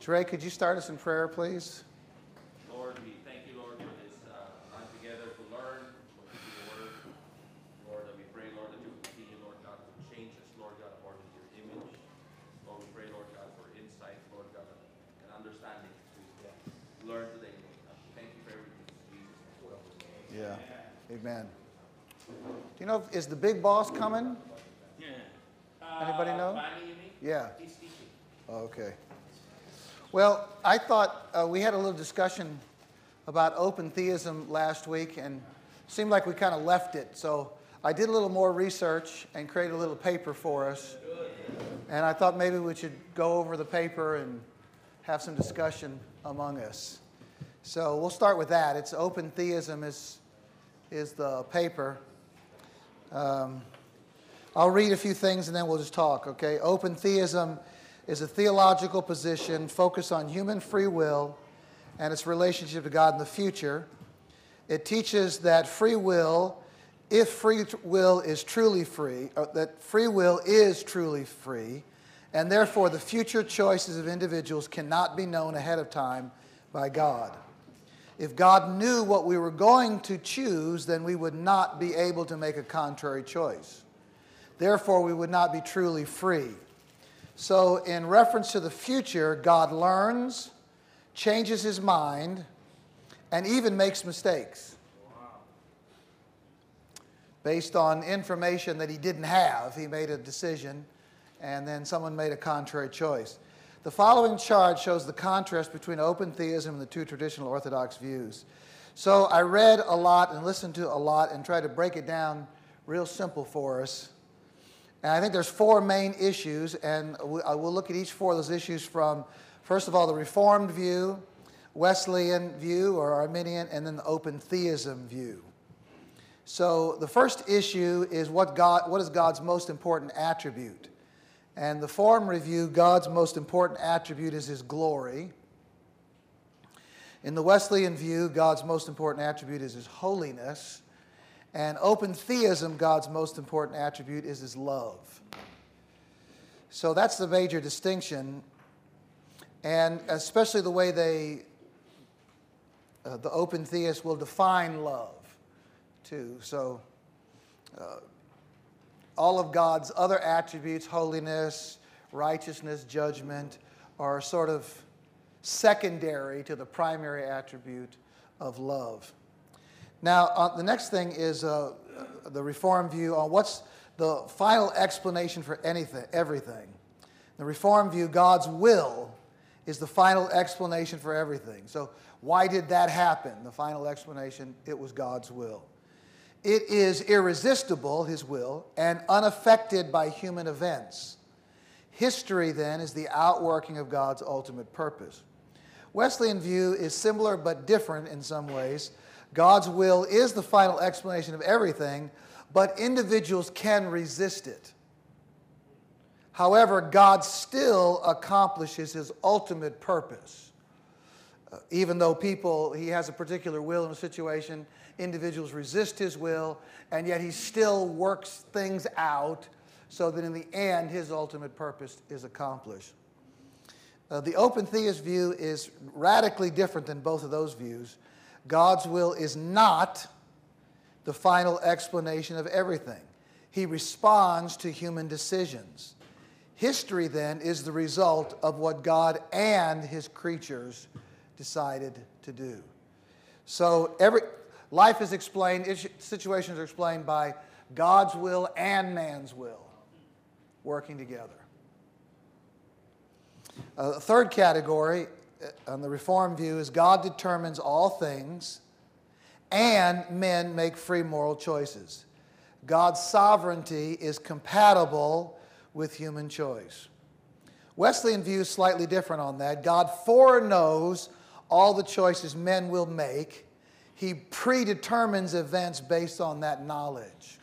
Dre, could you start us in prayer, please? Lord, we thank you, Lord, for this time together to learn what you do the word. Lord, we pray, Lord, that you will continue, Lord God, to change us, Lord God, according to your image. Lord, we pray, Lord God, for insight, Lord God, and understanding to learn today, Lord God. Thank you for everything, Jesus. Yeah. Amen. Do you know, is the big boss coming? Anybody know? Fanny, you mean? Yeah. He's teaching. Okay. Well, I thought we had a little discussion about open theism last week, and it seemed like we kind of left it. So I did a little more research and created a little paper for us. And I thought maybe we should go over the paper and have some discussion among us. So we'll start with that. It's Open Theism is the paper. I'll read a few things and then we'll just talk, okay? Open theism is a theological position focused on human free will and its relationship to God in the future. It teaches that free will, if free will is truly free, that free will is truly free, and therefore the future choices of individuals cannot be known ahead of time by God. If God knew what we were going to choose, then we would not be able to make a contrary choice. Therefore, we would not be truly free. So, in reference to the future, God learns, changes his mind, and even makes mistakes. Based on information that he didn't have, he made a decision, and then someone made a contrary choice. The following chart shows the contrast between open theism and the two traditional Orthodox views. So I read a lot and listened to a lot and tried to break it down real simple for us. And I think there's four main issues, and we'll look at each four of those issues from, first of all, the Reformed view, Wesleyan view, or Arminian, and then the open theism view. So the first issue is what is God's most important attribute? And the Form review, God's most important attribute is his glory. In the Wesleyan view, God's most important attribute is his holiness. And open theism, God's most important attribute is his love. So that's the major distinction. And especially the way the open theists will define love, too. So all of God's other attributes, holiness, righteousness, judgment, are sort of secondary to the primary attribute of love. Now, the next thing is the Reformed view on what's the final explanation for everything. The Reformed view, God's will is the final explanation for everything. So why did that happen? The final explanation, it was God's will. It is irresistible, his will, and unaffected by human events. History, then, is the outworking of God's ultimate purpose. Wesleyan view is similar but different in some ways. God's will is the final explanation of everything, but individuals can resist it. However, God still accomplishes his ultimate purpose. Even though he has a particular will in a situation, individuals resist his will, and yet he still works things out so that in the end, his ultimate purpose is accomplished. The open theist view is radically different than both of those views. God's will is not the final explanation of everything. He responds to human decisions. History, then, is the result of what God and his creatures decided to do. So life is explained, situations are explained by God's will and man's will working together. The third category on the Reformed view is God determines all things and men make free moral choices. God's sovereignty is compatible with human choice. Wesleyan view is slightly different on that. God foreknows all the choices men will make. He predetermines events based on that knowledge.